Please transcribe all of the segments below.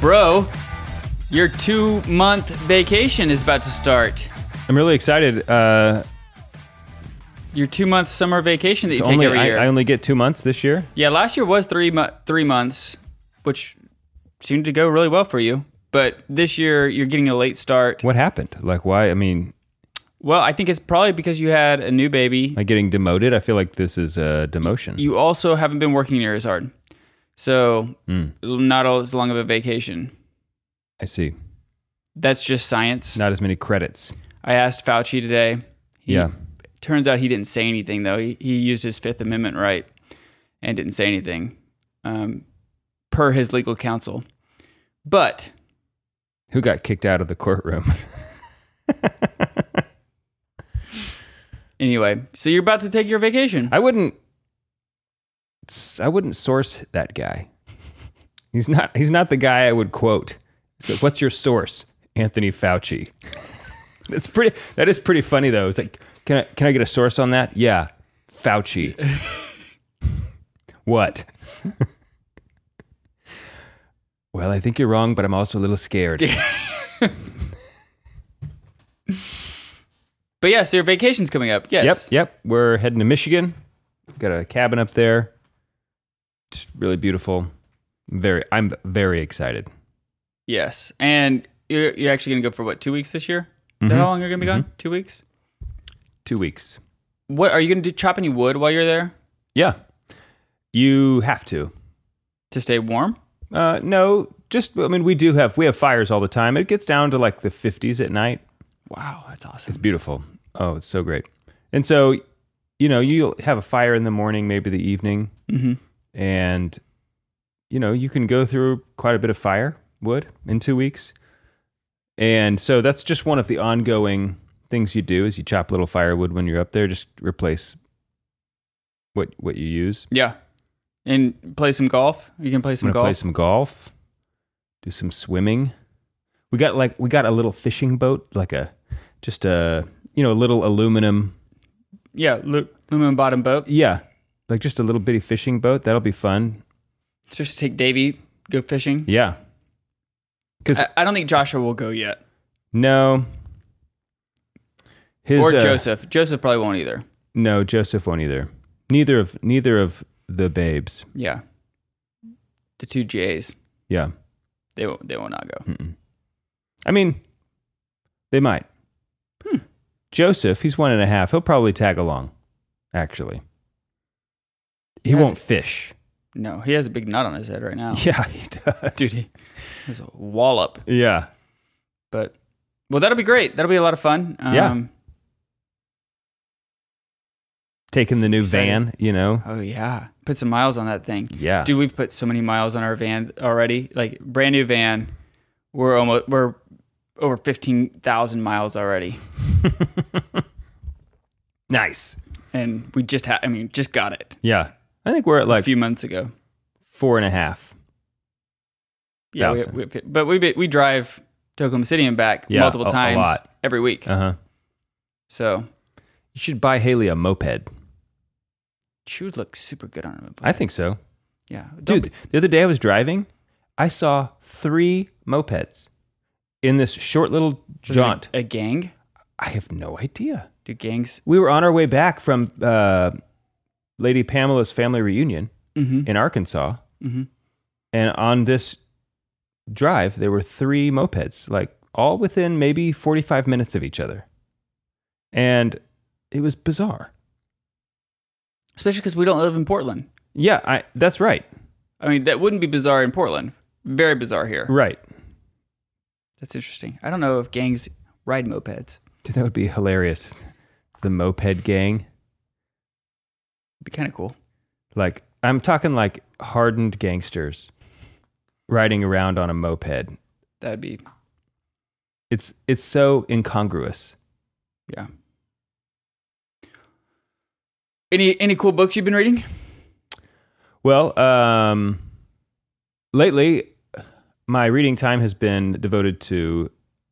Bro, your 2-month vacation is about to start. I'm really excited. Your 2-month summer vacation that you take every year. I only get 2 months this year. Yeah, last year was 3 months, which seemed to go really well for you. But this year, you're getting a late start. What happened? Like, why? I mean... Well, I think it's probably because you had a new baby. Am I getting demoted? I feel like this is a demotion. You also haven't been working near as hard. So, not as long of a vacation. I see. That's just science. Not as many credits. I asked Fauci today. Yeah. Turns out he didn't say anything, though. He used his Fifth Amendment right and didn't say anything, per his legal counsel. But... Who got kicked out of the courtroom? Anyway, so you're about to take your vacation. I wouldn't source that guy. He's not the guy I would quote. So what's your source? Anthony Fauci. That is pretty funny though. It's like, can I get a source on that? Yeah. Fauci. What? Well, I think you're wrong, but I'm also a little scared. But yeah, so your vacation's coming up. Yes. Yep. We're heading to Michigan. Got a cabin up there. Just really beautiful. I'm very excited. Yes. And you're actually going to go for what, 2 weeks this year? Is that how long you're going to be gone? 2 weeks? 2 weeks. What are you going to chop any wood while you're there? Yeah. You have to. To stay warm? No, we have fires all the time. It gets down to like the 50s at night. Wow, that's awesome. It's beautiful. Oh, it's so great. And so, you'll have a fire in the morning, maybe the evening. Mm-hmm. And, you can go through quite a bit of firewood in 2 weeks. And so that's just one of the ongoing things you do is you chop little firewood when you're up there, just replace what you use. Yeah. And play some golf. You can play some golf. Play some golf. Do some swimming. We got a little fishing boat, like a little aluminum. Yeah, aluminum bottom boat. Yeah, like just a little bitty fishing boat. That'll be fun. Just take Davey, go fishing. Yeah. Because I don't think Joshua will go yet. No. Or Joseph. Joseph probably won't either. No, Joseph won't either. Neither of the babes. Yeah. The two J's. Yeah. They will not go. Mm-mm. I mean, they might. Joseph, he's 1.5. He'll probably tag along, actually. He won't fish. No, he has a big nut on his head right now. Yeah, he does. Dude, he's a wallop. Yeah. But, well, that'll be great. That'll be a lot of fun. Yeah. Taking the new van, Oh, yeah. Put some miles on that thing. Yeah. Dude, we've put so many miles on our van already. Like, brand new van. We're over 15,000 miles already. Nice. And we just got it. Yeah. I think we're at like a few months ago. 4.5. Yeah, but we drive to Oklahoma City and back multiple times a lot. Every week. Uh-huh. So you should buy Haley a moped. She would look super good on a moped. I think so. Yeah. Dude, the other day I was driving, I saw 3 mopeds in this short little jaunt. A gang? I have no idea. Do gangs? We were on our way back from Lady Pamela's family reunion in Arkansas. Mm-hmm. And on this drive, there were 3 mopeds, like all within maybe 45 minutes of each other. And it was bizarre. Especially because we don't live in Portland. Yeah, that's right. I mean, that wouldn't be bizarre in Portland. Very bizarre here. Right. That's interesting. I don't know if gangs ride mopeds. Dude, that would be hilarious. The moped gang. It'd be kind of cool. Like, I'm talking like hardened gangsters riding around on a moped. That'd be... It's so incongruous. Yeah. Any cool books you've been reading? Well, lately, my reading time has been devoted to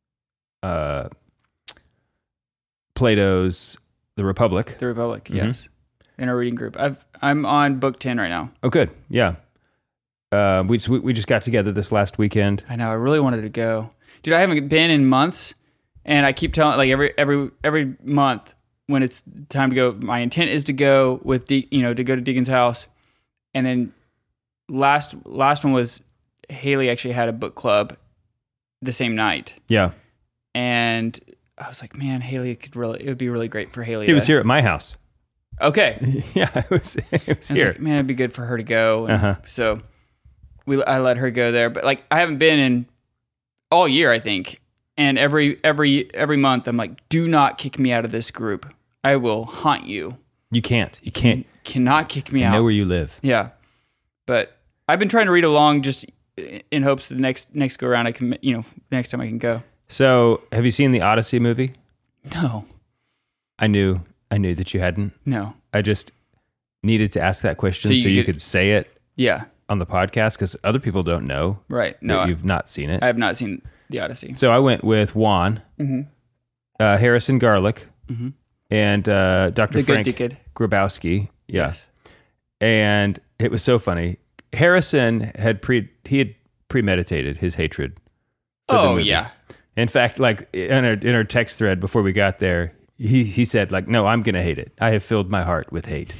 Plato's The Republic. The Republic, yes. In our reading group. I'm on book 10 right now. Oh, good. Yeah. We just got together this last weekend. I know. I really wanted to go, dude. I haven't been in months, and I keep telling like every month when it's time to go. My intent is to go with to go to Deacon's house, and then last one was Haley actually had a book club the same night. Yeah, and I was like, man, Haley it would be really great for Haley. It was here at my house. Okay. Yeah, it was here. Like, man, it'd be good for her to go. And so I let her go there, but like I haven't been in all year, I think. And every month I'm like, do not kick me out of this group. I will haunt you. You can't. You cannot kick me out. I know where you live. Yeah. But I've been trying to read along just in hopes the next go around I can, next time I can go. So, have you seen the Odyssey movie? No. I knew that you hadn't. No. I just needed to ask that question so you could say it. Yeah. On the podcast because other people don't know. Right. No, you've not seen it. I have not seen the Odyssey. So I went with Juan, Harrison Garlick, and Dr. Frank Grabowski. Yeah. Yes. And it was so funny. Harrison had premeditated his hatred. Oh yeah. In fact, like in our text thread before we got there, he said like, "No, I'm gonna hate it. I have filled my heart with hate."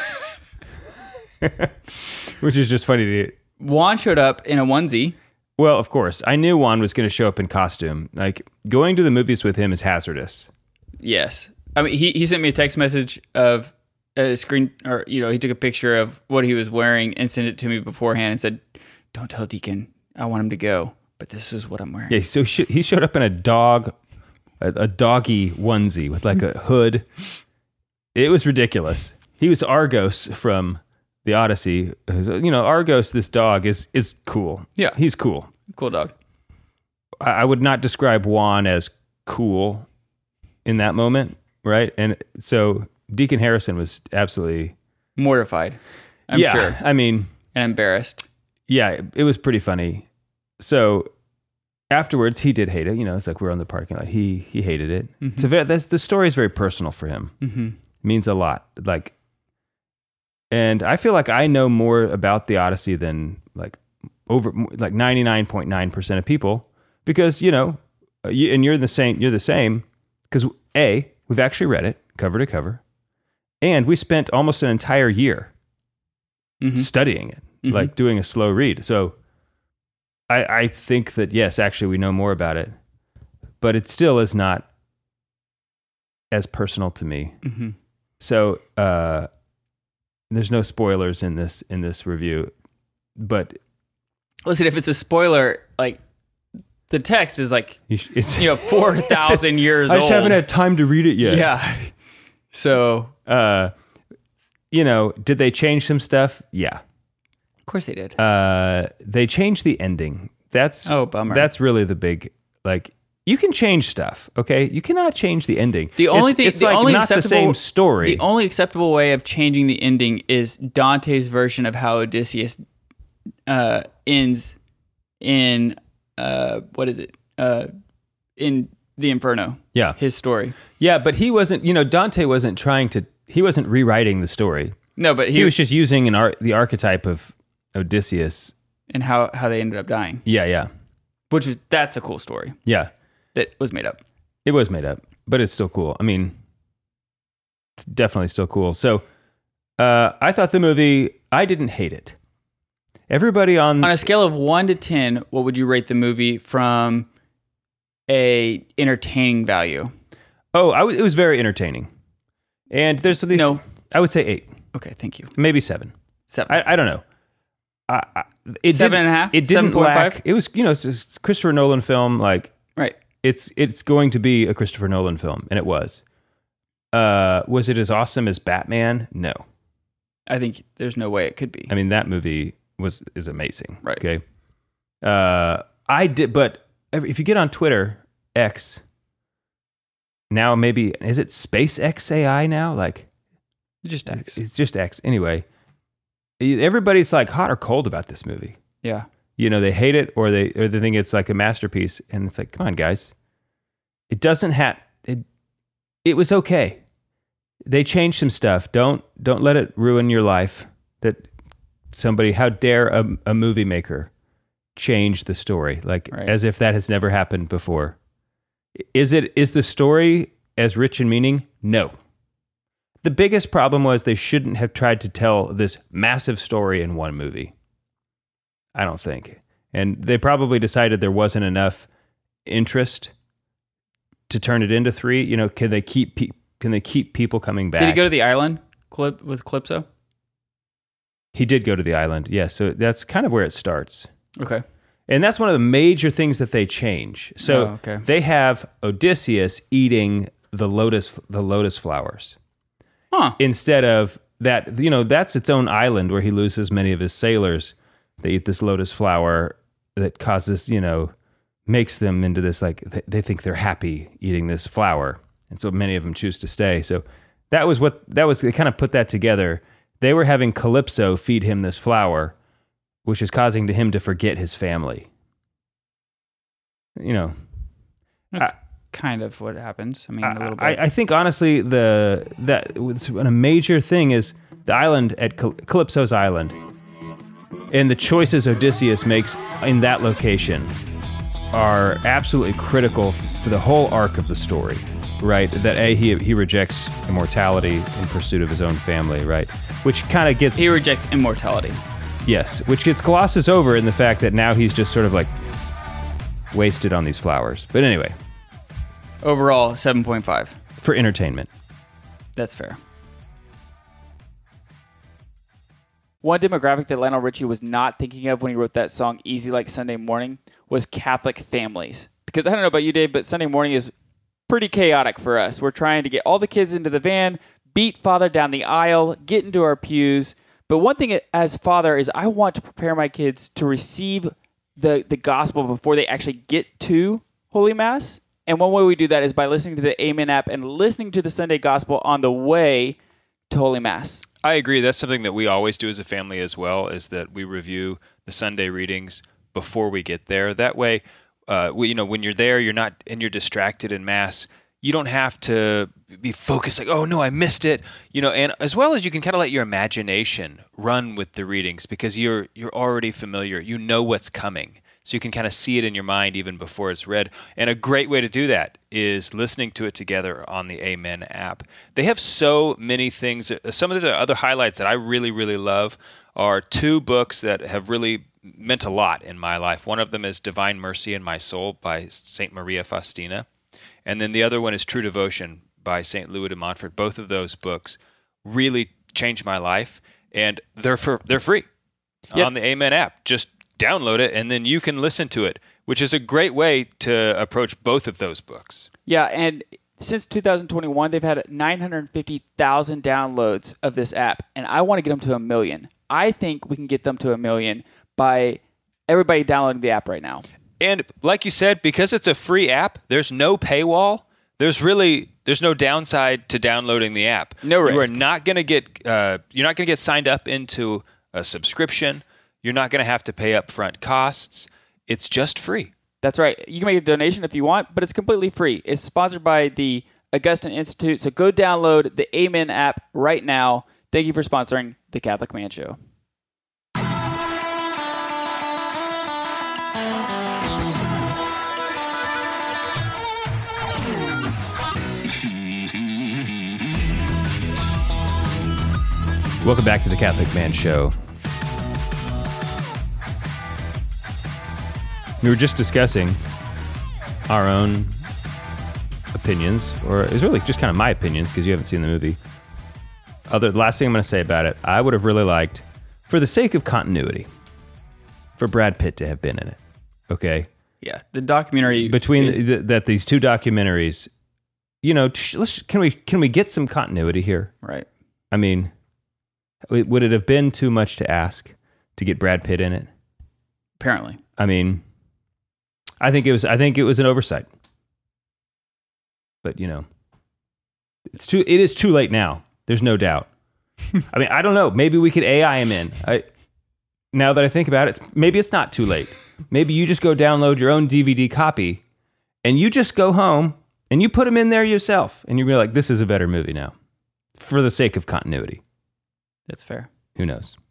Which is just funny to. Juan showed up in a onesie. Well, of course, I knew Juan was going to show up in costume. Like going to the movies with him is hazardous. Yes, I mean he sent me a text message of a screen, or he took a picture of what he was wearing and sent it to me beforehand and said, "Don't tell Deacon. I want him to go, but this is what I'm wearing." Yeah, so he showed up in a doggy onesie with like a hood. It was ridiculous. He was Argos from the Odyssey. Argos, this dog is cool. Yeah, he's cool. Cool dog. I would not describe Juan as cool in that moment, right? And so Deacon Harrison was absolutely mortified. I'm sure. I mean, and embarrassed. Yeah, it was pretty funny. So afterwards, he did hate it. It's like we're on the parking lot. He hated it. Mm-hmm. The story is very personal for him. Mm-hmm. It means a lot. And I feel like I know more about the Odyssey than over 99.9% of people because and you're the same because we've actually read it cover to cover, and we spent almost an entire year studying it, like doing a slow read. So I think that yes, actually we know more about it, but it still is not as personal to me. Mm-hmm. So there's no spoilers in this review, but listen, if it's a spoiler, like the text is like it's 4,000 years old. I just haven't had time to read it yet. Yeah. So did they change some stuff? Yeah. Of course they did. They changed the ending. That's bummer. That's really the big you can change stuff, okay? You cannot change the ending. The only thing, it's not the same story. The only acceptable way of changing the ending is Dante's version of how Odysseus ends in what is it? In the Inferno. Yeah, his story. Yeah, but he wasn't. Dante wasn't trying to. He wasn't rewriting the story. No, but he was just using the archetype of Odysseus and how they ended up dying. Yeah. That's a cool story. Yeah. That was made up. It was made up, but it's still cool. I mean, it's definitely still cool. So, I thought the movie, I didn't hate it. Everybody on a scale of 1 to 10, what would you rate the movie from a entertaining value? Oh, it was very entertaining. And there's at least, I would say 8. Okay, thank you. Maybe 7. 7. I don't know. It 7.5? It didn't lack. It was, it's a Christopher Nolan film. Like, right. It's going to be a Christopher Nolan film, and it was. Was it as awesome as Batman? No. I think there's no way it could be. I mean, that movie is amazing. Right. Okay. But if you get on Twitter, X, now maybe, is it SpaceX AI now? Like, just X. It's just X. Anyway, everybody's like hot or cold about this movie. Yeah. They hate it or they think it's like a masterpiece. And it's like, come on, guys. It doesn't have, it was okay. They changed some stuff. Don't let it ruin your life. That how dare a movie maker change the story, like as if that has never happened before. Is the story as rich in meaning? No. The biggest problem was they shouldn't have tried to tell this massive story in one movie. I don't think. And they probably decided there wasn't enough interest to turn it into 3. You know, can they keep people coming back? Did he go to the island with Calypso? He did go to the island, yes. So that's kind of where it starts. Okay. And that's one of the major things that they change. So they have Odysseus eating the lotus flowers. Huh. Instead of that, you know, that's its own island where he loses many of his sailors. They eat this lotus flower that causes, you know, makes them into this, like, they think they're happy eating this flower. And so many of them choose to stay. So they kind of put that together. They were having Calypso feed him this flower, which is causing him to forget his family. You know. That's kind of what happens. I mean, a little bit. I think, honestly, a major thing is the island at Calypso's island and the choices Odysseus makes in that location are absolutely critical for the whole arc of the story, right? That he rejects immortality in pursuit of his own family, right? Which kind of gets... He rejects immortality. Yes, which gets glosses over in the fact that now he's just sort of like wasted on these flowers. But anyway. Overall, 7.5. For entertainment. That's fair. One demographic that Lionel Richie was not thinking of when he wrote that song Easy Like Sunday Morning was Catholic families. Because I don't know about you, Dave, but Sunday morning is pretty chaotic for us. We're trying to get all the kids into the van, beat Father down the aisle, get into our pews. But one thing as father is I want to prepare my kids to receive the gospel before they actually get to Holy Mass. And one way we do that is by listening to the Amen app and listening to the Sunday gospel on the way to Holy Mass. I agree. That's something that we always do as a family as well, is that we review the Sunday readings before we get there. That way, when you're there, you're distracted in Mass. You don't have to be focused like, oh no, I missed it. And as well as you can kind of let your imagination run with the readings because you're already familiar. You know what's coming. So you can kind of see it in your mind even before it's read. And a great way to do that is listening to it together on the Amen app. They have so many things. Some of the other highlights that I really, really love are 2 books that have really meant a lot in my life. One of them is Divine Mercy in My Soul by St. Maria Faustina. And then the other one is True Devotion by St. Louis de Montfort. Both of those books really changed my life, and they're free on the Amen app. Just download it, and then you can listen to it, which is a great way to approach both of those books. Yeah, and since 2021, they've had 950,000 downloads of this app, and I want to get them to 1 million. I think we can get them to 1 million by everybody downloading the app right now. And like you said, because it's a free app, there's no paywall. There's no downside to downloading the app. No risk. You are not going to get signed up into a subscription. You're not going to have to pay upfront costs. It's just free. That's right. You can make a donation if you want, but it's completely free. It's sponsored by the Augustine Institute, so go download the Amen app right now. Thank you for sponsoring the Catholic Man Show. Welcome back to the Catholic Man Show. We were just discussing our own opinions, or it's really just kind of my opinions because you haven't seen the movie. Last thing I'm going to say about it, I would have really liked, for the sake of continuity, for Brad Pitt to have been in it. Okay? Yeah, the documentary between these 2 documentaries, can we get some continuity here? Right. I mean, would it have been too much to ask to get Brad Pitt in it? Apparently. I mean, I think it was an oversight. But it is too late now. There's no doubt. I mean, I don't know. Maybe we could AI him in. Now that I think about it, maybe it's not too late. Maybe you just go download your own DVD copy and you just go home and you put him in there yourself and you'll be like, this is a better movie now for the sake of continuity. That's fair. Who knows?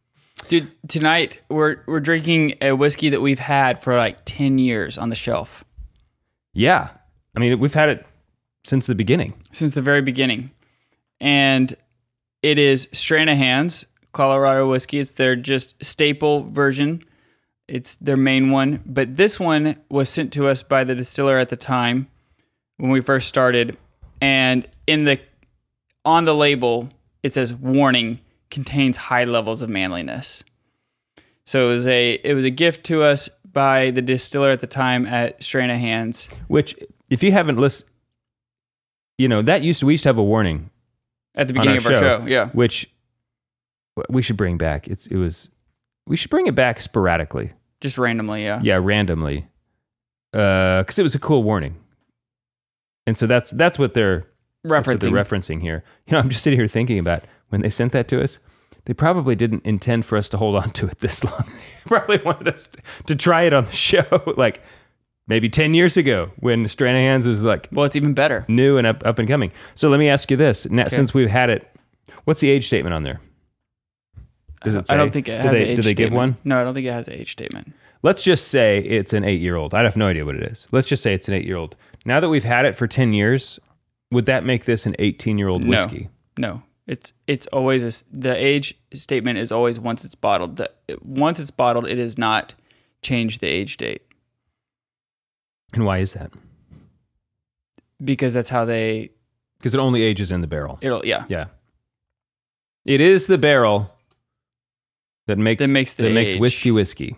Dude, tonight we're drinking a whiskey that we've had for like 10 years on the shelf. Yeah. I mean, we've had it since the beginning. Since the very beginning. And it is Stranahan's Colorado whiskey. It's their just staple version. It's their main one. But this one was sent to us by the distiller at the time when we first started. And on the label, it says, warning, contains high levels of manliness. So it was a gift to us by the distiller at the time at Stranahan's. Which, if you haven't listened, we used to have a warning At the beginning of our show, yeah. Which we should bring back. We should bring it back sporadically. Just randomly, yeah. Yeah, randomly. Because it was a cool warning. And so that's what they're referencing here. I'm just sitting here thinking about when they sent that to us, they probably didn't intend for us to hold on to it this long. They probably wanted us to try it on the show, like maybe 10 years ago when Stranahan's was like... Well, it's even better. New and up and coming. So let me ask you this. Now, since we've had it, what's the age statement on there? Does it say? I don't think it has an age statement. Do they give one? No, I don't think it has an age statement. Let's just say it's an 8-year-old. I have no idea what it is. Let's just say it's an 8-year-old. Now that we've had it for 10 years, would that make this an 18-year-old whiskey? No. It's always the age statement is always once it's bottled. Once it's bottled, it does not change the age date. And why is that? Because that's how they... Because it only ages in the barrel. Yeah. It is the barrel that makes whiskey.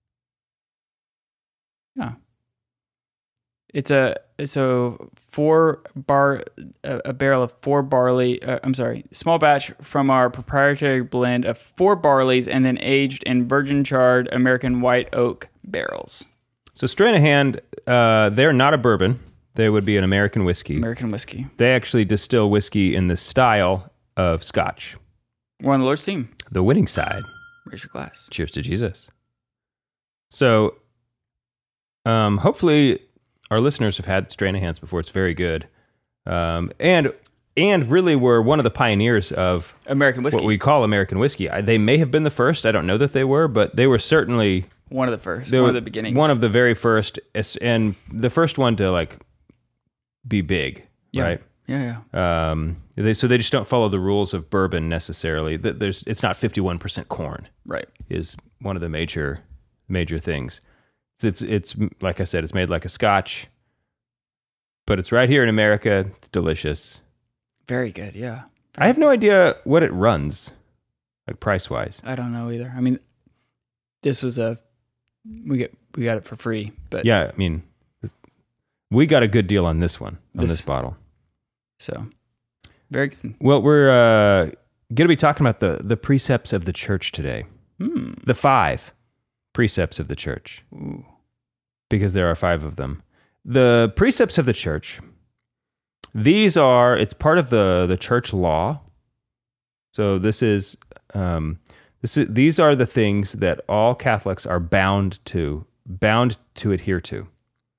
Yeah. It's a barrel of 4 barley. Small batch from our proprietary blend of 4 barleys, and then aged in virgin charred American white oak barrels. So Stranahan, they're not a bourbon. They would be an American whiskey. American whiskey. They actually distill whiskey in the style of Scotch. We're on the Lord's team. The winning side. Raise your glass. Cheers to Jesus. So, hopefully, our listeners have had Stranahan's before. It's very good, and really were one of the pioneers of American whiskey. What we call American whiskey. They may have been the first. I don't know that they were, but they were certainly one of the first. One of the beginnings. One of the very first, and the first one to be big, right? Yeah. They just don't follow the rules of bourbon necessarily. It's not 51% corn. Right. Is one of the major things. It's like I said, it's made like a Scotch, but it's right here in America. It's delicious. Very good. Yeah. I have no idea what it runs, like price wise. I don't know either. I mean, this was we got it for free, but yeah, I mean, we got a good deal on this one, this bottle. So, very good. Well, we're going to be talking about the precepts of the church today. The 5 precepts of the church. Ooh. Because there are 5 of them. The precepts of the church, it's part of the church law. So these are the things that all Catholics are bound to adhere to.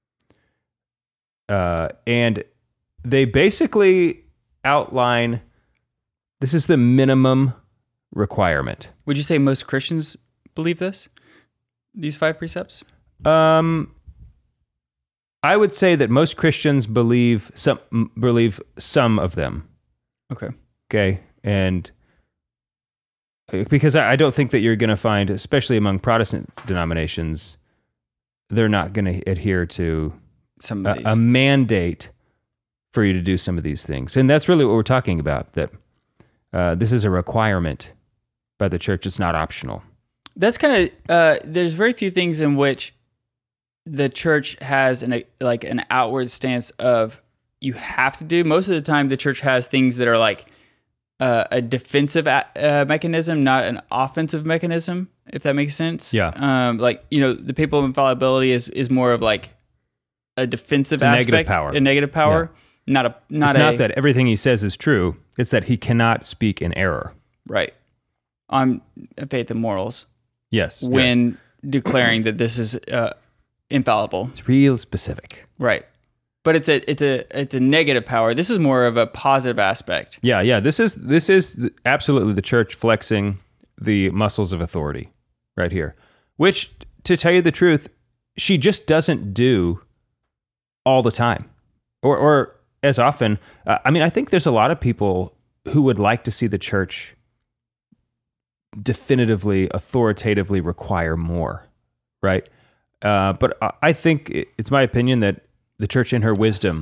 And they basically outline, this is the minimum requirement. Would you say most Christians believe this? These 5 precepts? I would say that most Christians believe some of them. Okay. And because I don't think that you're going to find, especially among Protestant denominations, they're not going to adhere to some of these. A mandate for you to do some of these things. And that's really what we're talking about, that this is a requirement by the church. It's not optional. That's kind of, there's very few things in which the church has an outward stance of you have to do. Most of the time, the church has things that are like a defensive mechanism, not an offensive mechanism, if that makes sense. Yeah. The papal infallibility is more of like a defensive aspect. A negative power. Yeah. Not that everything he says is true. It's that he cannot speak in error. Right. On faith and morals. Yes. When declaring that this is infallible. It's real specific. Right. But it's a negative power. This is more of a positive aspect. Yeah. This is absolutely the church flexing the muscles of authority right here, which, to tell you the truth, she just doesn't do all the time or as often. I think there's a lot of people who would like to see the church definitively, authoritatively require more, right? But I think it's my opinion that the church in her wisdom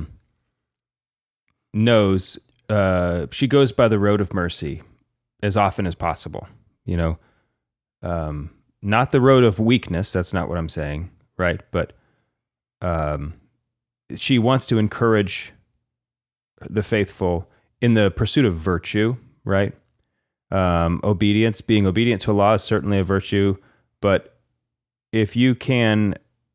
knows she goes by the road of mercy as often as possible, not the road of weakness. That's not what I'm saying, right? But she wants to encourage the faithful in the pursuit of virtue, right? Obedience, being obedient to a law is certainly a virtue, but if you can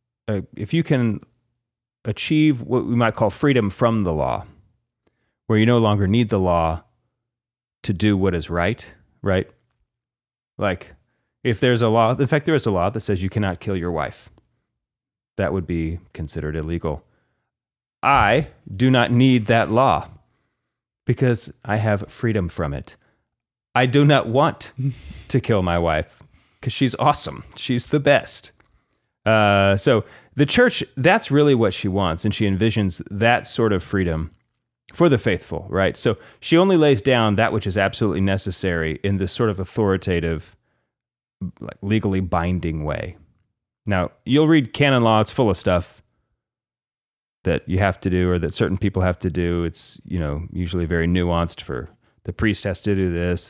achieve what we might call freedom from the law, where you no longer need the law to do what is right? Like, if there's a law, in fact, there is a law that says you cannot kill your wife. That would be considered illegal. I do not need that law because I have freedom from it. I do not want to kill my wife because she's awesome. She's the best. So the church, that's really what she wants, and she envisions that sort of freedom for the faithful, right? So she only lays down that which is absolutely necessary in this sort of authoritative, like legally binding way. Now, you'll read canon law, it's full of stuff that you have to do or that certain people have to do. It's, usually very nuanced. For the priest has to do this,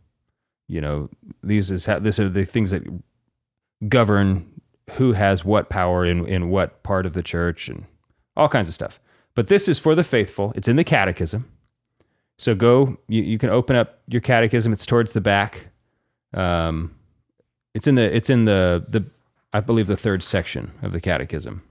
these are the things that govern who has what power in what part of the church and all kinds of stuff. But this is for the faithful. It's in the catechism. So you can open up your catechism. It's towards the back. It's in the I believe the third section of the catechism.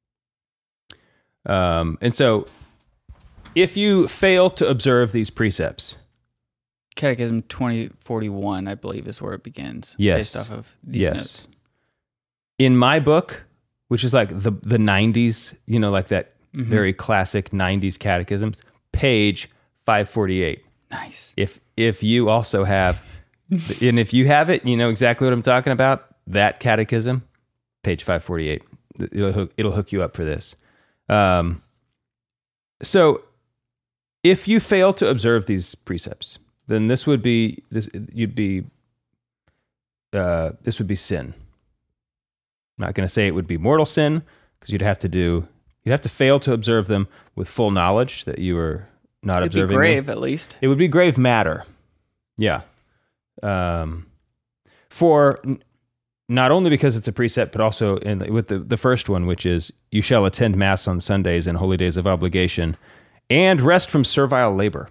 And so if you fail to observe these precepts, Catechism 2041, I believe, is where it begins. Yes. Based off of these notes. In my book, which is like the 90s, like that very classic 90s catechisms, page 548. Nice. If you also have, and if you have it, you know exactly what I'm talking about, that catechism, page 548. It'll hook you up for this. So if you fail to observe these precepts, then this would be sin. I'm not going to say it would be mortal sin, because you'd have to fail to observe them with full knowledge that you were not It'd observing be grave, them. at least. It would be grave matter. Yeah. For not only because it's a precept, but also with the first one, which is, you shall attend Mass on Sundays and holy days of obligation, and rest from servile labor.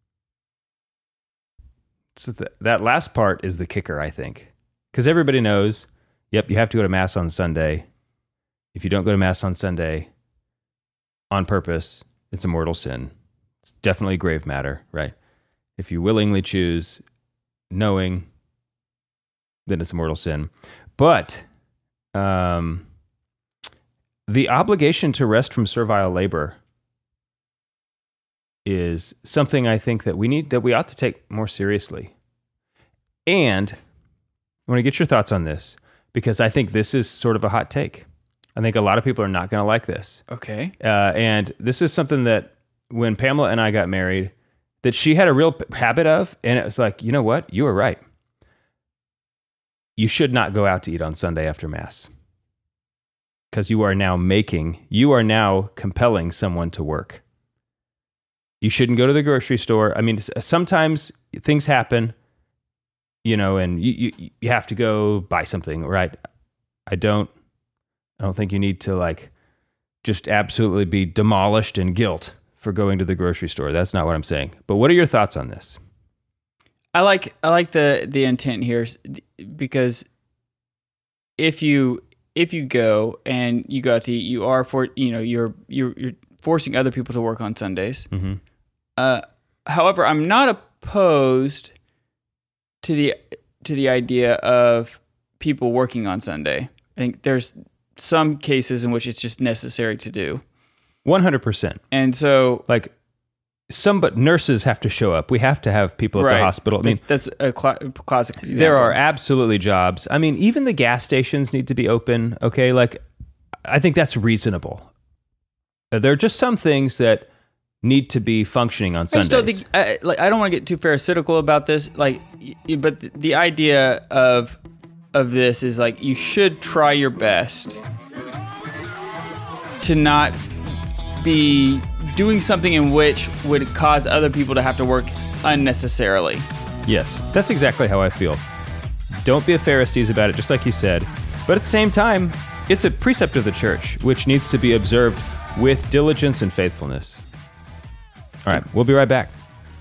So that last part is the kicker, I think. Because everybody knows, yep, you have to go to Mass on Sunday. If you don't go to Mass on Sunday on purpose, it's a mortal sin. It's definitely grave matter, right? If you willingly choose knowing, then it's a mortal sin. But the obligation to rest from servile labor is something I think that we ought to take more seriously. And I want to get your thoughts on this, because I think this is sort of a hot take. I think a lot of people are not going to like this. Okay. And this is something that when Pamela and I got married, that she had a real habit of, and it was like, you know what? You were right. You should not go out to eat on Sunday after Mass, because you are now compelling someone to work. You shouldn't go to the grocery store. I mean, sometimes things happen, and you have to go buy something, right? I don't think you need to just absolutely be demolished in guilt for going to the grocery store. That's not what I'm saying. But what are your thoughts on this? I like the intent here, because if you go and you go out to eat, you are you're forcing other people to work on Sundays. Mm-hmm. However, I'm not opposed to the idea of people working on Sunday. I think there's some cases in which it's just necessary to do. 100%. And so, but nurses have to show up. We have to have people at the hospital. I mean, that's a classic example. There are absolutely jobs. I mean, even the gas stations need to be open. Okay, like I think that's reasonable. There are just some things that need to be functioning on Sundays. I just don't think, I don't want to get too pharisaical about this. But the idea of this is like you should try your best to not be doing something in which would cause other people to have to work unnecessarily. Yes, that's exactly how I feel. Don't be a Pharisees about it, just like you said. But at the same time, it's a precept of the church, which needs to be observed with diligence and faithfulness. All right, we'll be right back.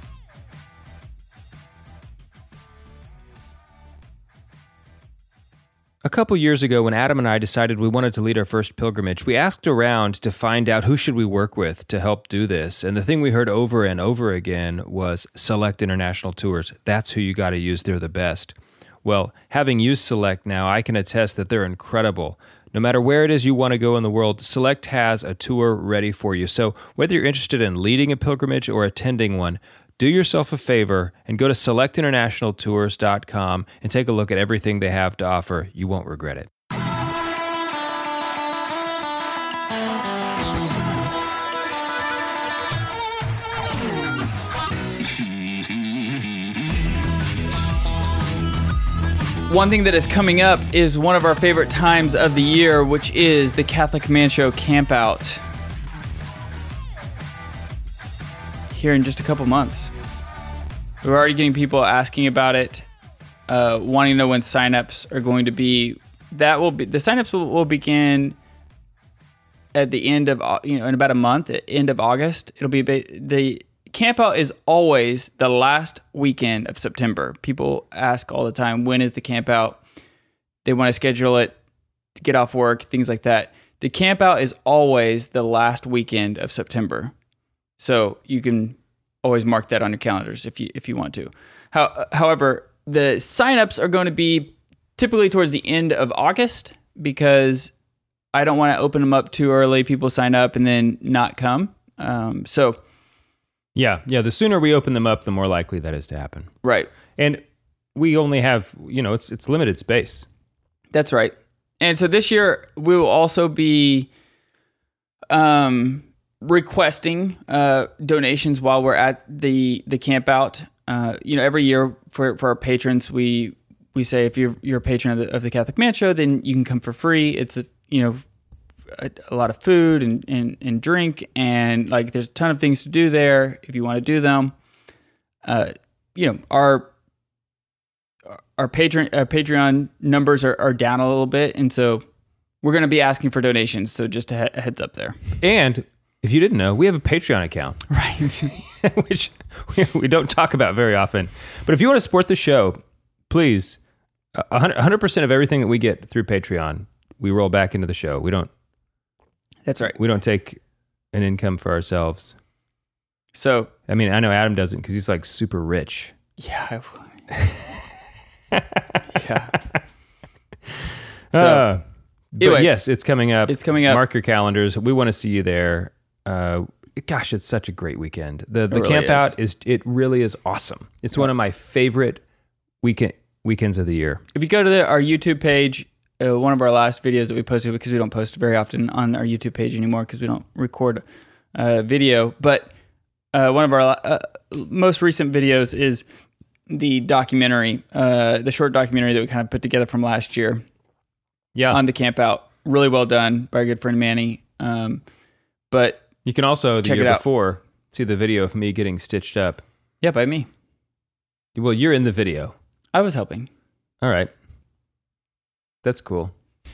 A couple years ago, when Adam and I decided we wanted to lead our first pilgrimage, we asked around to find out who should we work with to help do this. And the thing we heard over and over again was Select International Tours. That's who you got to use. They're the best. Well, having used Select now, I can attest that they're incredible. No matter where it is you want to go in the world, Select has a tour ready for you. So whether you're interested in leading a pilgrimage or attending one, do yourself a favor and go to selectinternationaltours.com and take a look at everything they have to offer. You won't regret it. One thing that is coming up is one of our favorite times of the year, which is the Catholic Man Show Campout. Here in just a couple months. We're already getting people asking about it, wanting to know when signups are going to be. The signups will begin at the end of, in about a month, at end of August. It'll be the campout is always the last weekend of September. People ask all the time, when is the campout? They want to schedule it to get off work, things like that. The campout is always the last weekend of September. So you can always mark that on your calendars if you want to. However, the signups are going to be typically towards the end of August because I don't want to open them up too early. People sign up and then not come. Yeah. The sooner we open them up, the more likely that is to happen. Right. And we only have, it's limited space. That's right. And so this year we will also be requesting donations while we're at the camp out. Every year for our patrons, we say if you're a patron of the Catholic Man Show, then you can come for free. It's a lot of food and drink, and like there's a ton of things to do there if you want to do them. Our Patreon numbers are down a little bit, and so we're going to be asking for donations. So just a heads up there. And if you didn't know, we have a Patreon account, right? Which we don't talk about very often. But if you want to support the show, please, 100% of everything that we get through Patreon, we roll back into the show. We don't. That's right. We don't take an income for ourselves. So I mean, I know Adam doesn't because he's like super rich. Yeah. Yeah. So, but yes, it's coming up. It's coming up. Mark your calendars. We want to see you there. Gosh, it's such a great weekend. The really camp out it really is awesome. It's one of my favorite weekends of the year. If you go to our YouTube page, one of our last videos that we posted, because we don't post very often on our YouTube page anymore because we don't record video, but one of our most recent videos is the documentary, the short documentary that we kind of put together from last year. Yeah, on the camp out. Really well done by our good friend Manny. But you can also, the year before, see the video of me getting stitched up. Yeah, by me. Well, you're in the video. I was helping. All right. That's cool.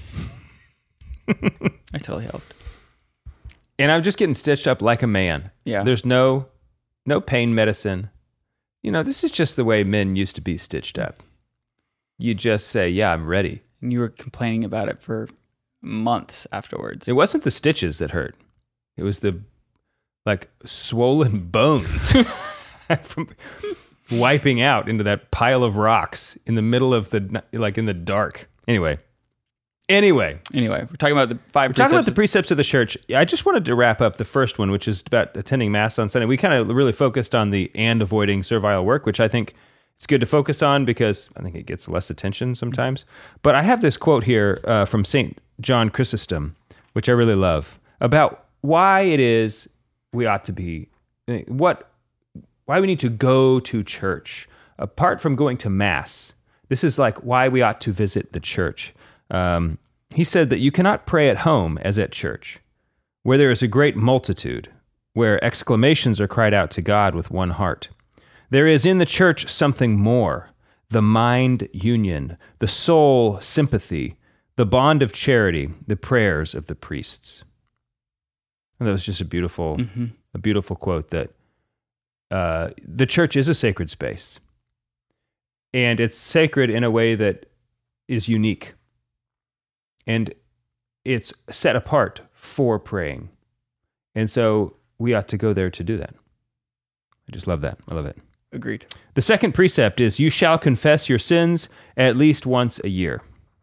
I totally helped. And I'm just getting stitched up like a man. Yeah. There's no pain medicine. This is just the way men used to be stitched up. You just say, yeah, I'm ready. And you were complaining about it for months afterwards. It wasn't the stitches that hurt. It was the swollen bones from wiping out into that pile of rocks in the middle of in the dark. Anyway, Anyway, we're talking about the five. Talking about the precepts of the church, I just wanted to wrap up the first one, which is about attending Mass on Sunday. We kind of really focused on and avoiding servile work, which I think it's good to focus on because I think it gets less attention sometimes. But I have this quote here from St. John Chrysostom, which I really love, about why it is we ought to be, why we need to go to church. Apart from going to Mass, this is like why we ought to visit the church. He said that you cannot pray at home as at church, where there is a great multitude, where exclamations are cried out to God with one heart. There is in the church something more, the mind union, the soul sympathy, the bond of charity, the prayers of the priests. And that was just a beautiful quote that the church is a sacred space. And it's sacred in a way that is unique. And it's set apart for praying. And so we ought to go there to do that. I just love that. I love it. Agreed. The second precept is, you shall confess your sins at least once a year.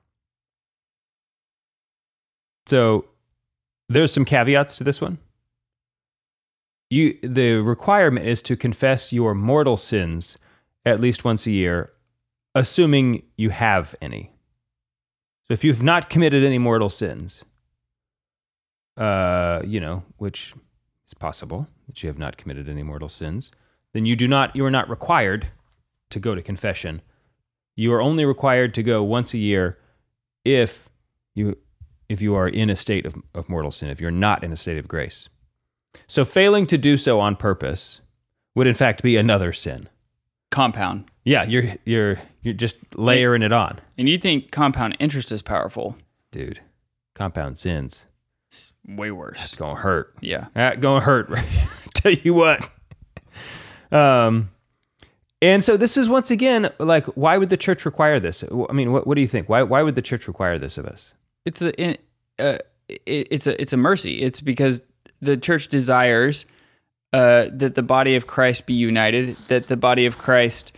So there's some caveats to this one. The requirement is to confess your mortal sins at least once a year, assuming you have any. So if you've not committed any mortal sins, which is possible that you have not committed any mortal sins, then you are not required to go to confession. You are only required to go once a year if you are in a state of mortal sin, if you're not in a state of grace. So failing to do so on purpose would in fact be another sin. Compound. Yeah, you're just layering it on. And you think compound interest is powerful. Dude, compound sins. It's way worse. It's going to hurt. Yeah. That's going to hurt. Tell you what. And so this is once again, like, why would the church require this? I mean, what do you think? Why would the church require this of us? It's a mercy. It's because the church desires that the body of Christ be united, that the body of Christ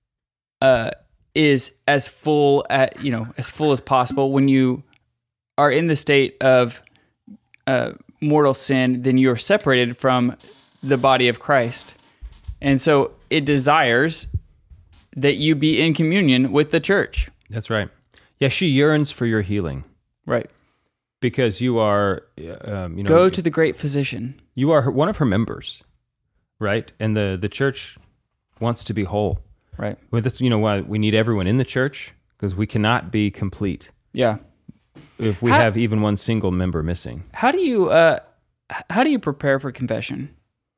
is as full as possible. When you are in the state of mortal sin, then you are separated from the body of Christ. And so it desires that you be in communion with the church. That's right. Yeah, she yearns for your healing. Right. Because you are, go to the great physician. You are one of her members, right? And the church wants to be whole. Right. Well, that's why we need everyone in the church, because we cannot be complete. Yeah. If we have even one single member missing. How do you prepare for confession?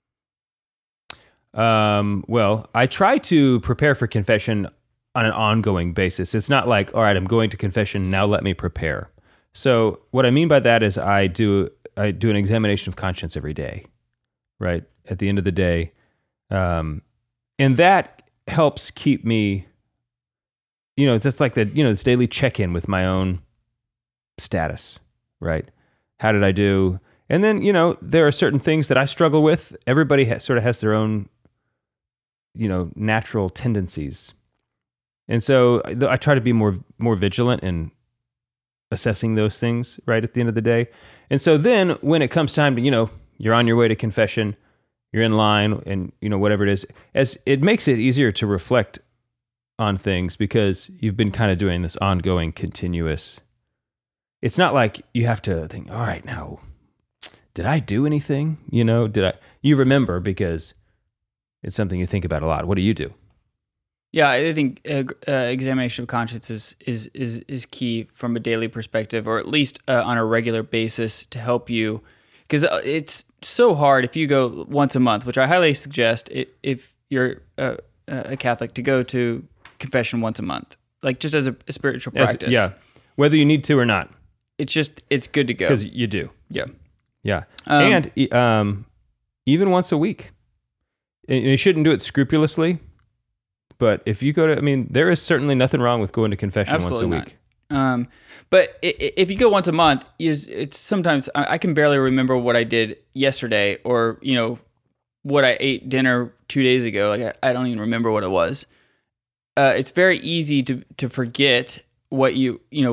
Well, I try to prepare for confession on an ongoing basis. It's not like, all right, I'm going to confession, now let me prepare. So what I mean by that is I do an examination of conscience every day, right? At the end of the day. And that helps keep me, it's just like this daily check-in with my own status, right? How did I do? And then, there are certain things that I struggle with. Everybody sort of has their own, natural tendencies. And so I try to be more vigilant in assessing those things right at the end of the day. And so then when it comes time to, you're on your way to confession, you're in line and, whatever it is, as it makes it easier to reflect on things because you've been kind of doing this ongoing, continuous. It's not like you have to think, all right, now, did I do anything? You remember because it's something you think about a lot. What do you do? Yeah, I think examination of conscience is key from a daily perspective, or at least on a regular basis to help you, because it's so hard if you go once a month, which I highly suggest if you're a Catholic to go to confession once a month, like just as a spiritual practice. Yeah, whether you need to or not. It's good to go because you do. Yeah, yeah, and even once a week. And you shouldn't do it scrupulously. But if you go to, there is certainly nothing wrong with going to confession Absolutely once a week. But if you go once a month, it's sometimes I can barely remember what I did yesterday, or what I ate dinner 2 days ago. Like I don't even remember what it was. It's very easy to forget what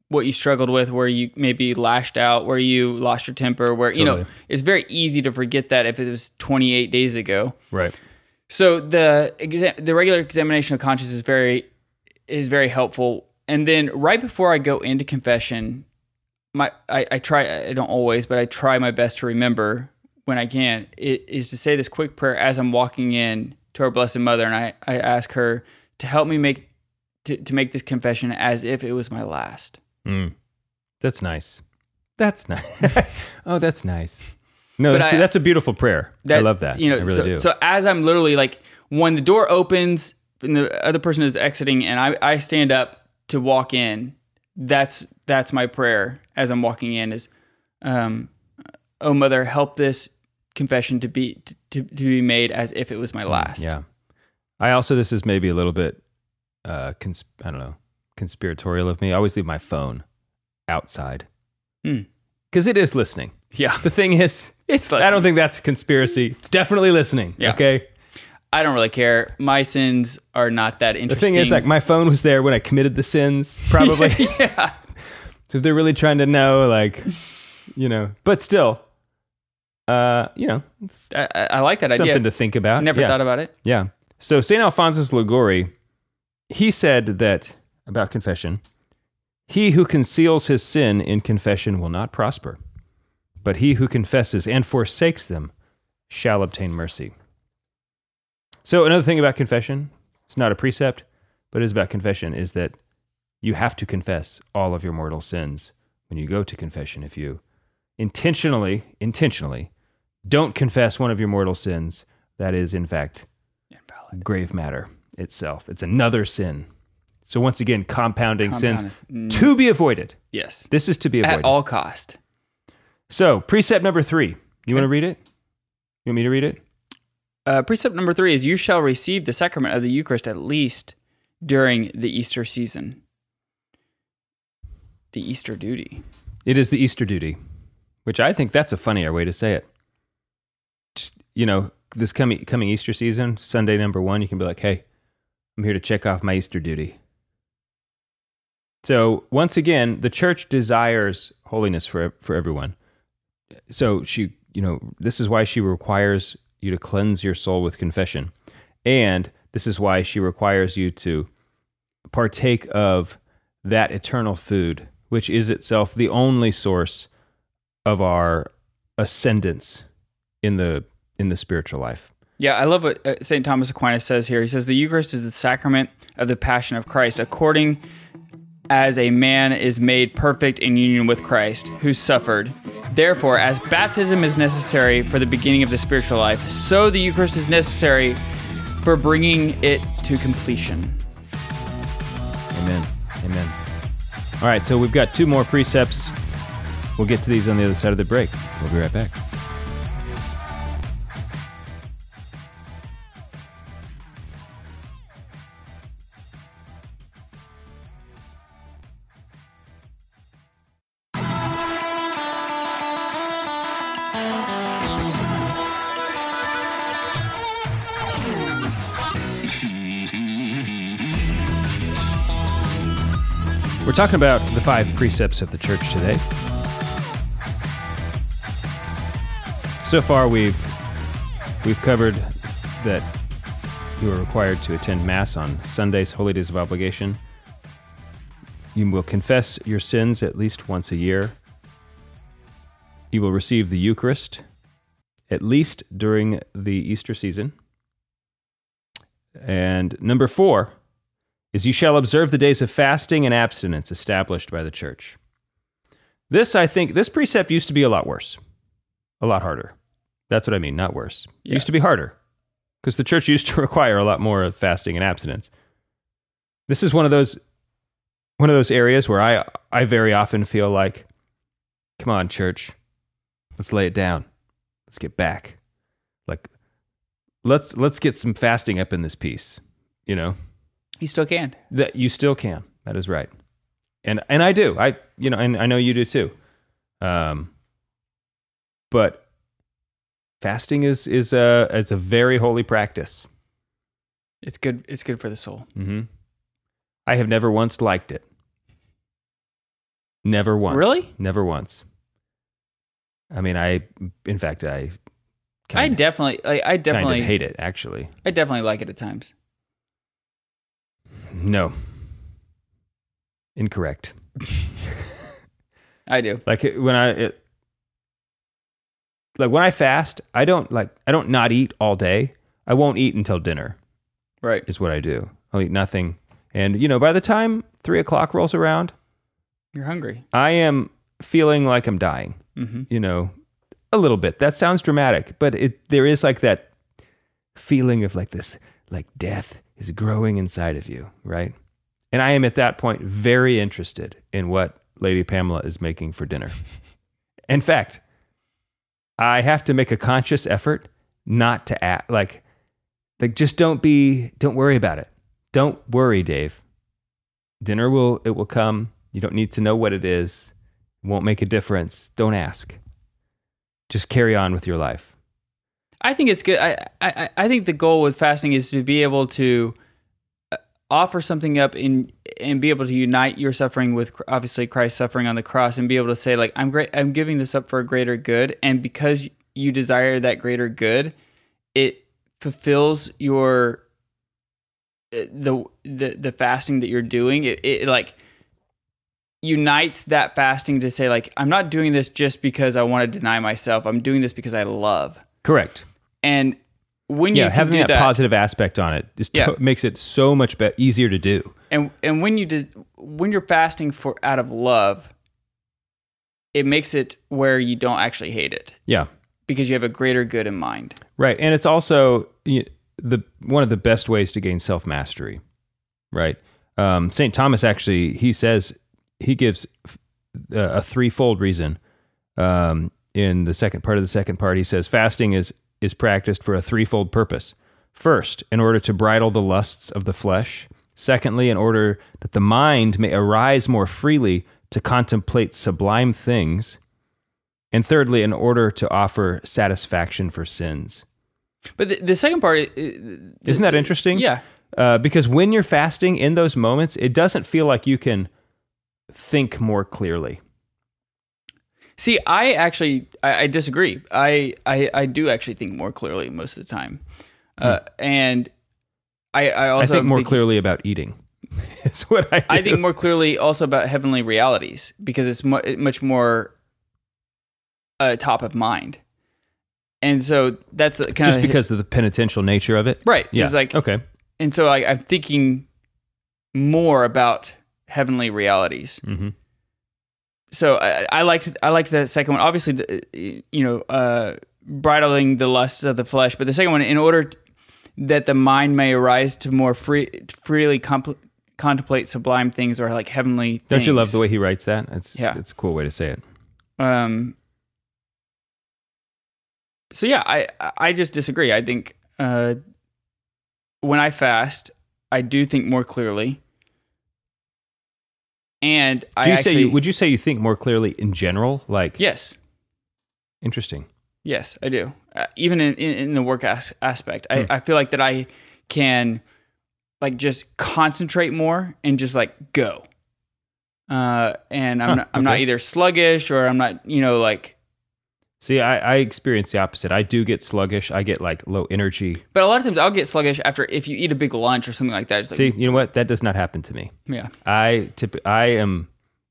what you struggled with, where you maybe lashed out, where you lost your temper, where, Totally. it's very easy to forget that if it was 28 days ago. Right. So the regular examination of conscience is very helpful. And then right before I go into confession, I try, I don't always, but I try my best to remember when I can, it is to say this quick prayer as I'm walking in to our Blessed Mother, and I ask her to help me make this confession as if it was my last. That's nice. That's nice. Oh, that's nice. No, that's a beautiful prayer. I love that. I really do. So as I'm literally like, when the door opens and the other person is exiting and I stand up to walk in, that's my prayer as I'm walking in is, oh Mother, help this confession to be made as if it was my last. Yeah. This is maybe a little bit, I don't know, conspiratorial of me. I always leave my phone outside because it is listening. Yeah. The thing is, It's listening. I don't think that's a conspiracy. It's definitely listening. Yeah. Okay. I don't really care. My sins are not that The interesting. thing is, like, my phone was there when I committed the sins, probably. Yeah. So if they're really trying to know, like, but still, it's I like that idea. something to think about. I never thought about it. Yeah. So St. Alphonsus Liguori, he said that about confession, he who conceals his sin in confession will not prosper, but he who confesses and forsakes them shall obtain mercy. So another thing about confession, it's not a precept, but it is about confession, is that you have to confess all of your mortal sins when you go to confession. If you intentionally don't confess one of your mortal sins, that is, in fact, grave matter itself. It's another sin. So once again, compounding sins to be avoided. Yes. This is to be avoided. At all cost. So precept number 3. You want to read it? You want me to read it? Precept number 3 is you shall receive the sacrament of the Eucharist at least during the Easter season. The Easter duty. It is the Easter duty, which I think that's a funnier way to say it. Just, this coming Easter season, Sunday number 1, you can be like, hey, I'm here to check off my Easter duty. So once again, the church desires holiness for everyone. So she, this is why she requires you to cleanse your soul with confession. And this is why she requires you to partake of that eternal food, which is itself the only source of our ascendance in the spiritual life. Yeah, I love what St. Thomas Aquinas says here. He says, the Eucharist is the sacrament of the passion of Christ, according as a man is made perfect in union with Christ, who suffered. Therefore, as baptism is necessary for the beginning of the spiritual life, so the Eucharist is necessary for bringing it to completion. Amen. Amen. All right, so we've got 2 more precepts. We'll get to these on the other side of the break. We'll be right back. We're talking about the 5 precepts of the church today. So far, we've covered that you are required to attend Mass on Sundays, holy days of obligation. You will confess your sins at least once a year. You will receive the Eucharist at least during the Easter season. And number 4 is you shall observe the days of fasting and abstinence established by the church. This precept used to be a lot worse, a lot harder. That's what I mean, not worse. It used to be harder because the church used to require a lot more of fasting and abstinence. This is one of those areas where I very often feel like, come on, church, let's lay it down. Let's get back. Like, let's get some fasting up in this piece, You still can. That you still can. That is right. And I do. And I know you do too. But fasting is a very holy practice. It's good. It's good for the soul. Mm-hmm. I have never once liked it. Never once. Really? Never once. I mean, in fact, I I definitely kind of hate it, actually. I definitely like it at times. No. Incorrect. I do. Like when I fast, I don't not eat all day. I won't eat until dinner. Right. Is what I do. I'll eat nothing. And by the time 3:00 rolls around, You're hungry. I am feeling like I'm dying. Mm-hmm. A little bit. That sounds dramatic, but there is like that feeling of like this, like death is growing inside of you, right? And I am at that point very interested in what Lady Pamela is making for dinner. In fact, I have to make a conscious effort not to act like just don't worry about it. Don't worry, Dave. Dinner will come. You don't need to know what it is. It won't make a difference. Don't ask. Just carry on with your life. I think it's good. I think the goal with fasting is to be able to offer something up and be able to unite your suffering with obviously Christ's suffering on the cross, and be able to say like, I'm giving this up for a greater good, and because you desire that greater good, it fulfills your the fasting that you're doing. It like unites that fasting to say like, I'm not doing this just because I want to deny myself. I'm doing this because I love. Correct. And when you having do that positive aspect on it makes it so much easier to do. And when you're fasting out of love, it makes it where you don't actually hate it. Yeah. Because you have a greater good in mind. Right. And it's also one of the best ways to gain self-mastery, right? St. Thomas actually, he gives a threefold reason. In the second part of the second part, he says fasting is practiced for a threefold purpose. First, in order to bridle the lusts of the flesh. Secondly, in order that the mind may arise more freely to contemplate sublime things. And thirdly, in order to offer satisfaction for sins. But the second part... Isn't that interesting? Yeah. Because when you're fasting in those moments, it doesn't feel like you can think more clearly. See, I disagree. I do actually think more clearly most of the time. And I also think more clearly about eating. Is what I do. I think more clearly also about heavenly realities, because it's much more top of mind. And so that's kind just because of the penitential nature of it. Right. Yeah. Like, okay. And so I'm thinking more about heavenly realities. Mm-hmm. So I liked that second one. Obviously, bridling the lusts of the flesh. But the second one, in order that the mind may arise to more freely contemplate sublime things, or like heavenly things. Don't you love the way he writes that? It's a cool way to say it. So yeah, I just disagree. I think when I fast, I do think more clearly. And would you say you think more clearly in general? Like, yes. Interesting. Yes, I do. Even in the work aspect, I feel like that I can like just concentrate more and just like go. And I'm not either sluggish or I'm not, like. See, I experience the opposite. I do get sluggish. I get like low energy. But a lot of times I'll get sluggish if you eat a big lunch or something like that. It's like, see, you know what? That does not happen to me. Yeah. I am,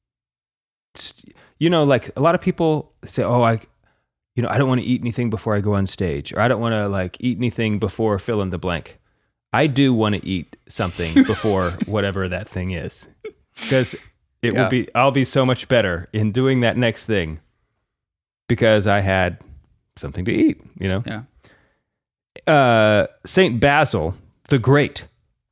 like a lot of people say, oh, I don't want to eat anything before I go on stage, or I don't want to like eat anything before fill in the blank. I do want to eat something before whatever that thing is, because I'll be so much better in doing that next thing. Because I had something to eat, Yeah. Saint Basil, the great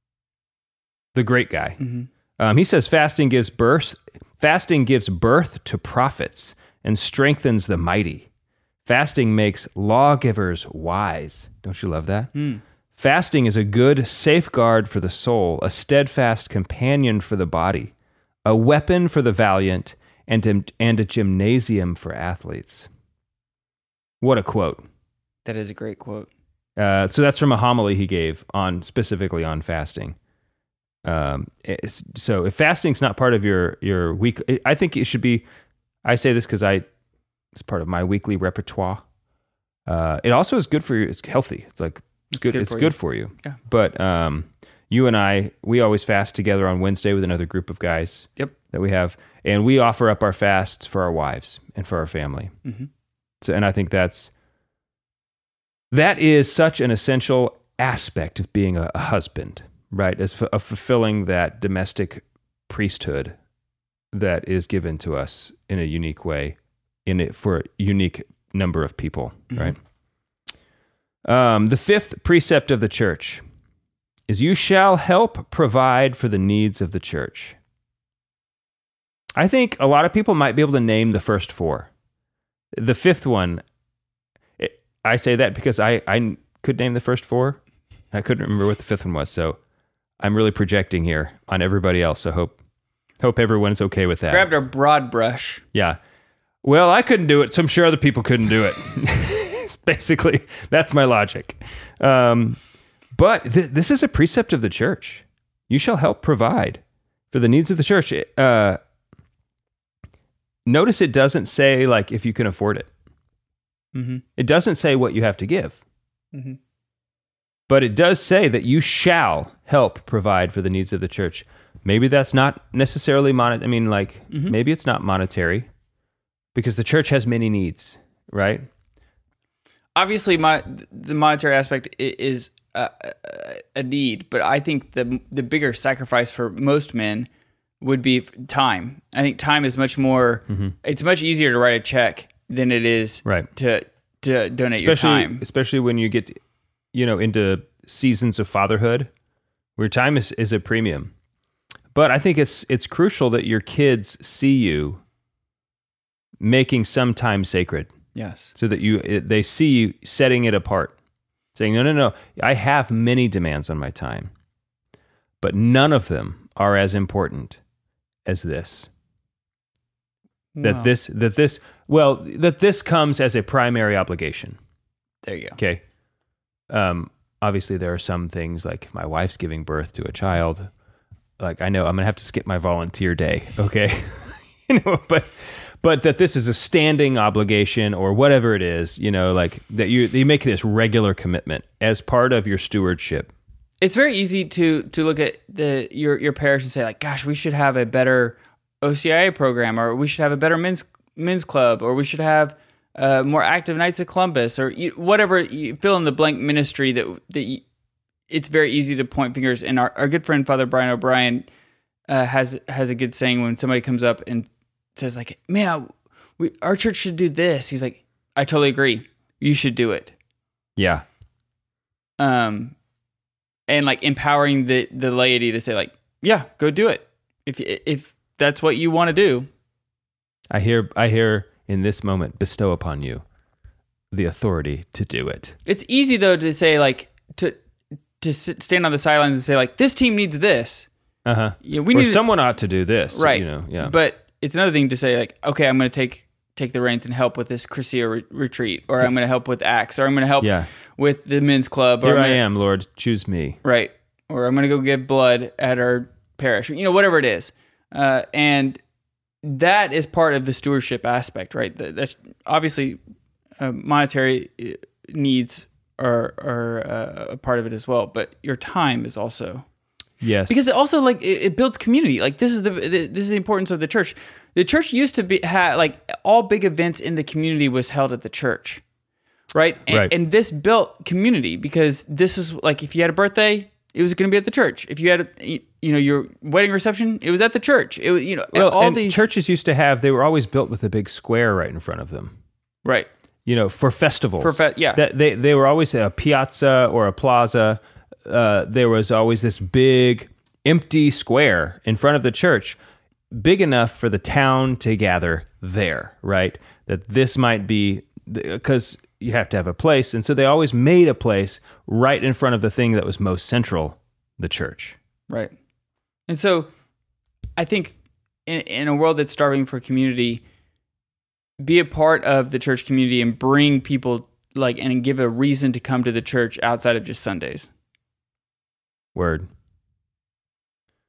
guy. Mm-hmm. He says fasting gives birth to prophets and strengthens the mighty. Fasting makes lawgivers wise. Don't you love that? Mm. Fasting is a good safeguard for the soul, a steadfast companion for the body, a weapon for the valiant, and a gymnasium for athletes. What a quote. That is a great quote. So that's from a homily he gave specifically on fasting. So if fasting's not part of your week, I think it should be. I say this because it's part of my weekly repertoire. It also is good for you. It's healthy. It's like it's good. It's good for you. Yeah. But you and we always fast together on Wednesday with another group of guys. Yep. That we have, and we offer up our fasts for our wives and for our family. Mm-hmm. So, and I think that is such an essential aspect of being a husband, right? Of fulfilling that domestic priesthood that is given to us in a unique way, for a unique number of people, right? The fifth precept of the church is you shall help provide for the needs of the church. I think a lot of people might be able to name the first four. The fifth one, I say that because I could name the first four. I couldn't remember what the fifth one was, so I'm really projecting here on everybody else. So hope everyone's okay with that. Grabbed our broad brush. Yeah. Well, I couldn't do it, so I'm sure other people couldn't do it. Basically, that's my logic. But this is a precept of the church. You shall help provide for the needs of the church. Notice it doesn't say like if you can afford it. Mm-hmm. It doesn't say what you have to give. Mm-hmm. But it does say that you shall help provide for the needs of the church. Maybe that's not necessarily maybe it's not monetary, because the church has many needs, right? Obviously, the monetary aspect is a need, but I think the bigger sacrifice for most men would be time. I think time is much more. Mm-hmm. It's much easier to write a check than it is to donate your time, especially when you get into seasons of fatherhood, where time is a premium. But I think it's crucial that your kids see you making some time sacred. Yes. So that they see you setting it apart, saying, no, I have many demands on my time, but none of them are as important as this. No. That this comes as a primary obligation. There you go. Okay. Obviously there are some things like my wife's giving birth to a child. Like I know I'm going to have to skip my volunteer day. Okay. But that this is a standing obligation or whatever it is, like that you make this regular commitment as part of your stewardship. It's very easy to look at your parish and say like, gosh, we should have a better OCIA program, or we should have a better men's club, or we should have more active Knights of Columbus, or whatever you fill in the blank ministry that it's very easy to point fingers. And our good friend Father Brian O'Brien has a good saying when somebody comes up and says like, man, our church should do this. He's like, I totally agree. You should do it. Yeah. And like empowering the laity to say like, yeah, go do it. If that's what you want to do. I hear in this moment, bestow upon you the authority to do it. It's easy though to say like, to stand on the sidelines and say like, this team needs this. Uh-huh. Yeah, someone ought to do this. Right. Yeah. But it's another thing to say like, okay, I'm going to take the reins and help with this Crescia retreat, or I'm going to help with Acts, or I'm going to help with the men's club. Here I am, Lord, choose me. Right. Or I'm going to go give blood at our parish, whatever it is. And that is part of the stewardship aspect, right? That's obviously monetary needs are a part of it as well, but your time is also. Yes. Because it also it builds community. Like this is the importance of the church. The church used to had like all big events in the community was held at the church, right? And this built community, because this is like if you had a birthday, it was going to be at the church. If you had your wedding reception, it was at the church. It was all these churches used to have. They were always built with a big square right in front of them, right? For festivals. Yeah. They were always a piazza or a plaza. There was always this big empty square in front of the church, big enough for the town to gather there, right? That this might be, because you have to have a place, and so they always made a place right in front of the thing that was most central, the church. Right. And so I think in a world that's starving for community, be a part of the church community and bring people and give a reason to come to the church outside of just Sundays. Word.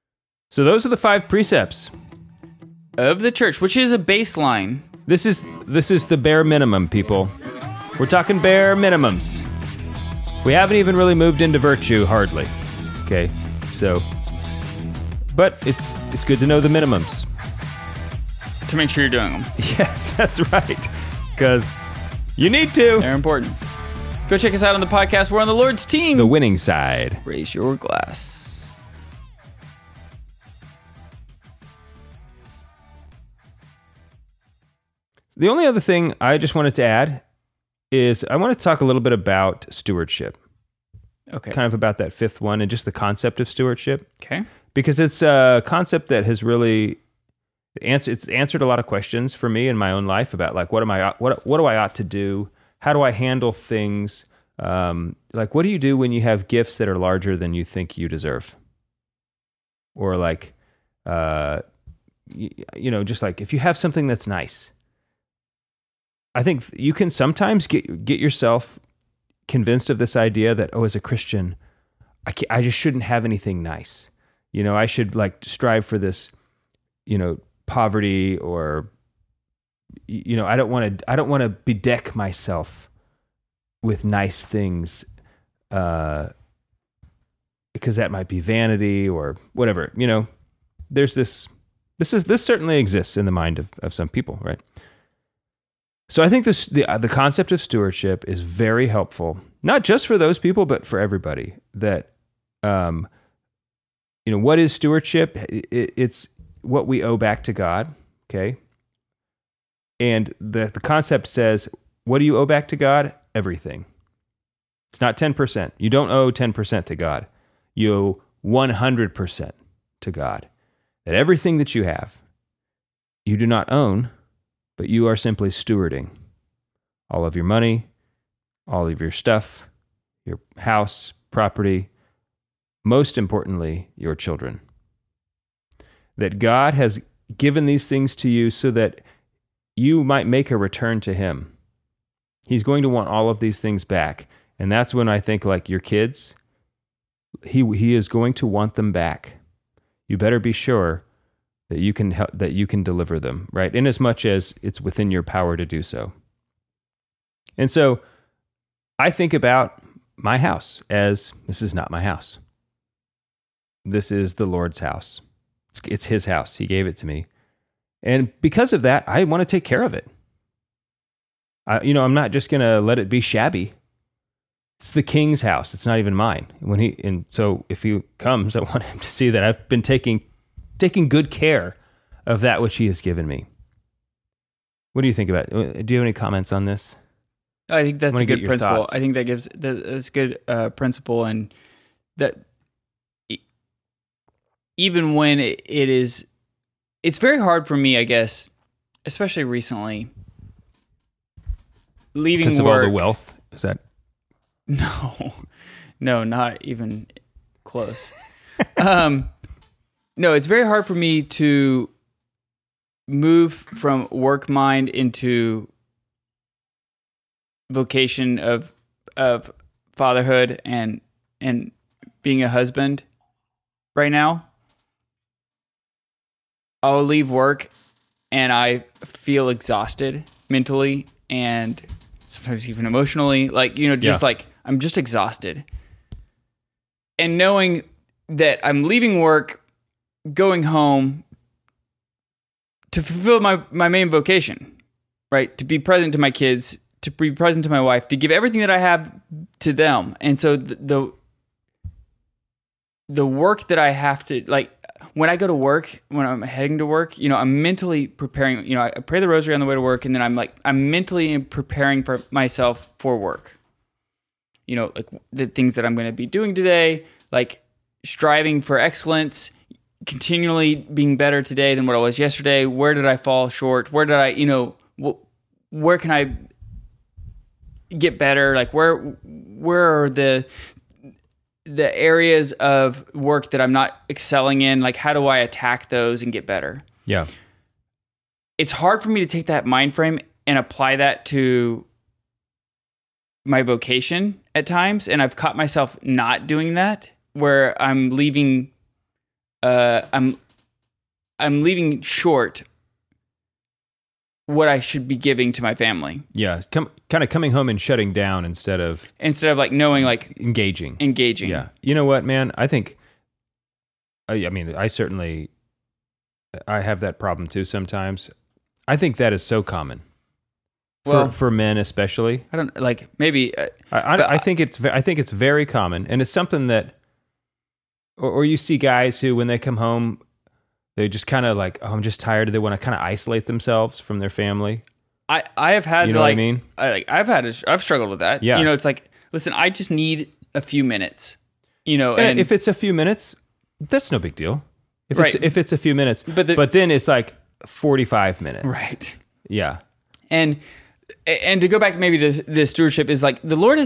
So those are the 5 precepts of the church, which is a baseline. This is the bare minimum, people. We're talking bare minimums. We haven't even really moved into virtue, hardly. Okay, so, but it's good to know the minimums. To make sure you're doing them. Yes, that's right. Because you need to. They're important. Go check us out on the podcast. We're on the Lord's team. The winning side. Raise your glass. The only other thing I just wanted to add is I want to talk a little bit about stewardship. Okay. Kind of about that 5th one and just the concept of stewardship. Okay. Because it's a concept that has really answered a lot of questions for me in my own life about like what do I ought to do? How do I handle things? Like what do you do when you have gifts that are larger than you think you deserve? Or like just like if you have something that's nice. I think you can sometimes get yourself convinced of this idea that, as a Christian, I just shouldn't have anything nice. I should like strive for this, poverty, or, I don't want to bedeck myself with nice things, because that might be vanity or whatever. There's this certainly exists in the mind of some people, right? So I think the concept of stewardship is very helpful, not just for those people, but for everybody. That, what is stewardship? It's what we owe back to God, okay? And the concept says, what do you owe back to God? Everything. It's not 10%. You don't owe 10% to God. You owe 100% to God. That everything that you have, you do not own, but you are simply stewarding all of your money, all of your stuff, your house, property, most importantly, your children. That God has given these things to you so that you might make a return to Him. He's going to want all of these things back. And that's when I think like your kids, He is going to want them back. You better be sure that you can deliver them, right? In as much as it's within your power to do so. And so I think about my house as this is not my house. This is the Lord's house. It's His house. He gave it to me. And because of that, I want to take care of it. I'm not just going to let it be shabby. It's the King's house. It's not even mine. And so if He comes, I want Him to see that I've been taking good care of that which He has given me. What do you think about it? Do you have any comments on this? I think that's a good principle. Thoughts. I think that's a good principle, and that even when it's very hard for me, I guess, especially recently, leaving work. Because of all the wealth? Is that? No, not even close. No, it's very hard for me to move from work mind into vocation of fatherhood and being a husband right now. I'll leave work and I feel exhausted mentally and sometimes even emotionally, like I'm just exhausted. And knowing that I'm leaving work, going home to fulfill my main vocation, right? To be present to my kids, to be present to my wife, to give everything that I have to them. And so the work that I have to, like, when I go to work, when I'm heading to work, I'm mentally preparing, I pray the rosary on the way to work, and then I'm mentally preparing for myself for work. Like the things that I'm going to be doing today, like striving for excellence, continually being better today than what I was yesterday. Where did I fall short? Where did I, where can I get better? Like where are the areas of work that I'm not excelling in? Like how do I attack those and get better? Yeah. It's hard for me to take that mind frame and apply that to my vocation at times. And I've caught myself not doing that, where I'm leaving I'm leaving short what I should be giving to my family. Yeah, kind of coming home and shutting down instead of like knowing, like engaging. Yeah. You know what, man? I think, I mean, I have that problem too sometimes. I think that is so common. For men especially. I don't like maybe I think it's very common, and it's something that or you see guys who when they come home they just kind of like, oh, I'm just tired. They want to kind of isolate themselves from their family. I have had, you know like, what I mean? I've struggled with that. Yeah. You know, it's like, listen, I just need a few minutes, you know, and if it's a few minutes, that's no big deal. If it's a few minutes, but then it's like 45 minutes. Right. Yeah. And to go back maybe to this stewardship is like the Lord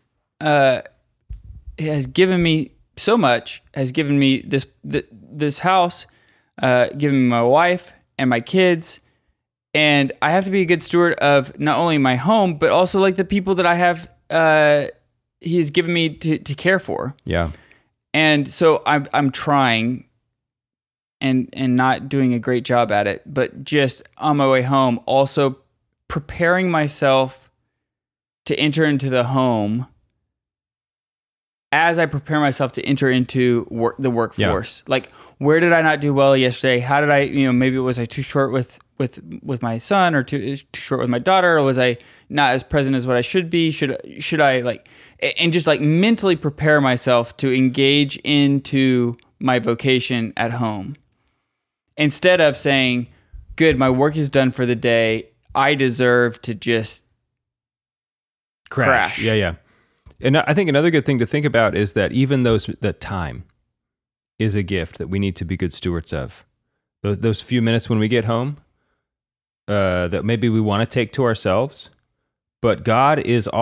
has given me so much, has given me this house, given me my wife and my kids, and I have to be a good steward of not only my home but also like the people that I have. He's given me to care for. Yeah. And so I'm trying and not doing a great job at it, but just on my way home, also preparing myself to enter into the home as I prepare myself to enter into the workforce. Yeah. Like, where did I not do well yesterday? How did I, maybe was I too short with my son, or too short with my daughter, or was I not as present as what I should be? Should I like, and just like mentally prepare myself to engage into my vocation at home, instead of saying, good, my work is done for the day, I deserve to just crash. Yeah. And I think another good thing to think about is that even that time is a gift that we need to be good stewards of. Those few minutes when we get home, that maybe we want to take to ourselves, but God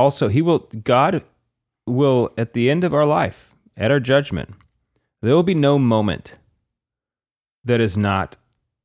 will at the end of our life, at our judgment, there will be no moment that is not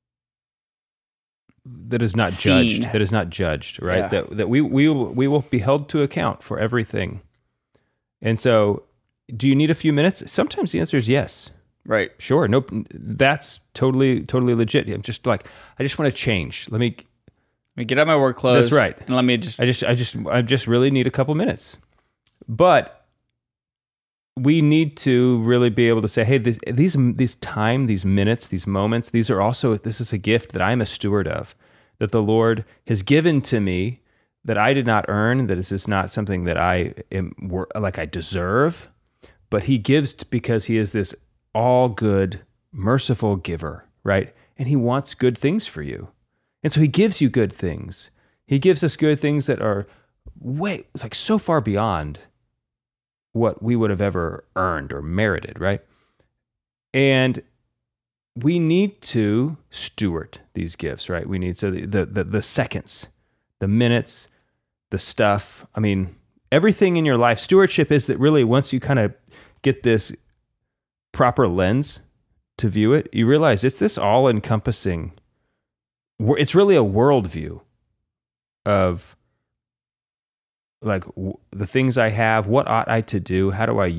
seen. That is not judged, right? Yeah. That we will be held to account for everything. And so, do you need a few minutes? Sometimes the answer is yes. Right. Sure. Nope. That's totally legit. I'm just like, I just want to change. Let me get out my work clothes. That's right. And let me just. I just really need a couple minutes. But we need to really be able to say, hey, these time, these minutes, these moments, this is a gift that I'm a steward of, that the Lord has given to me, that I did not earn, that this is not something that I deserve, but He gives because He is this all good, merciful giver, right? And He wants good things for you. And so He gives you good things. He gives us good things that are it's like so far beyond what we would have ever earned or merited, right? And we need to steward these gifts, right? We need, so the seconds, the minutes, the stuff. I mean, everything in your life. Stewardship is that really once you kind of get this proper lens to view it, you realize it's this all-encompassing, it's really a worldview of like the things I have, what ought I to do, how do I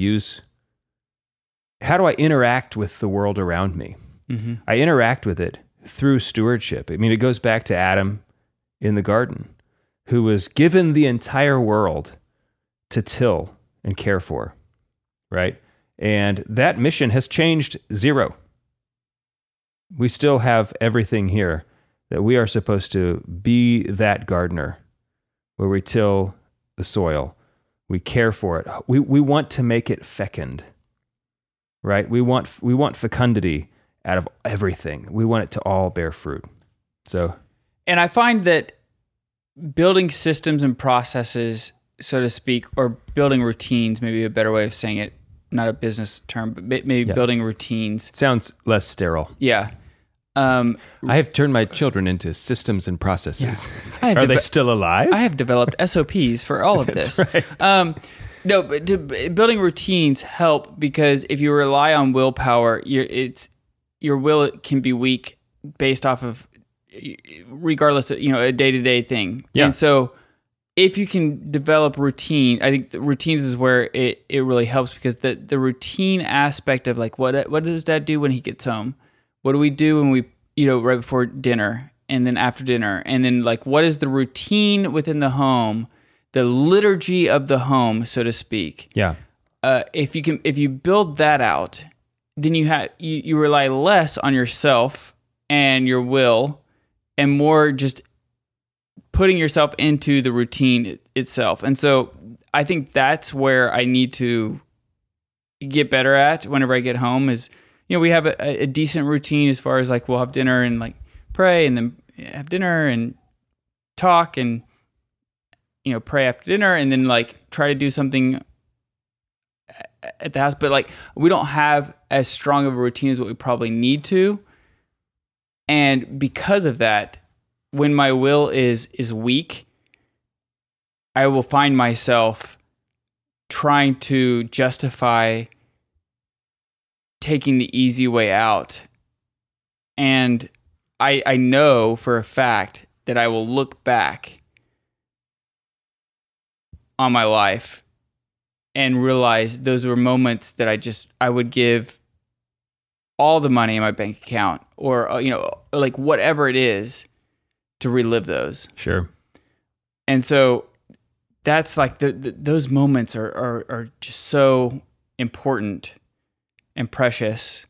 interact with the world around me? Mm-hmm. I interact with it through stewardship. I mean, it goes back to Adam in the garden, who was given the entire world to till and care for, right? And that mission has changed zero. We still have everything here that we are supposed to be that gardener where we till the soil, we care for it. We want to make it fecund, right? We want fecundity out of everything. We want it to all bear fruit. So, and I find that building systems and processes, so to speak, or building routines, maybe a better way of saying it, not a business term, but maybe building routines. Sounds less sterile. Yeah. I have turned my children into systems and processes. Yeah. Are they still alive? I have developed SOPs for all of this. Right. No, but building routines help, because if you rely on willpower, your will can be weak based off of, regardless of, a day-to-day thing. Yeah. And so if you can develop routine, I think the routines is where it really helps, because the routine aspect of like, what does Dad do when he gets home? What do we do when we, right before dinner and then after dinner? And then like, what is the routine within the home, the liturgy of the home, so to speak? Yeah. If you build that out, then you rely less on yourself and your will, and more just putting yourself into the routine itself. And so I think that's where I need to get better at whenever I get home is, we have a decent routine as far as like, we'll have dinner and like pray and then have dinner and talk and, pray after dinner and then like try to do something at the house. But like, we don't have as strong of a routine as what we probably need to. And because of that, when my will is weak, I will find myself trying to justify taking the easy way out. And I know for a fact that I will look back on my life and realize those were moments that I would give all the money in my bank account or, like whatever it is to relive those. Sure. And so that's like those moments are just so important and precious.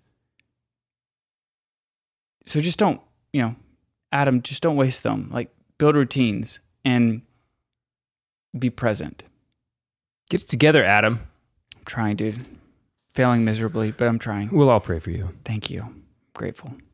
So just don't, Adam, just don't waste them. Like, build routines and be present. Get it together, Adam. I'm trying, dude. Failing miserably, but I'm trying. We'll all pray for you. Thank you. I'm grateful.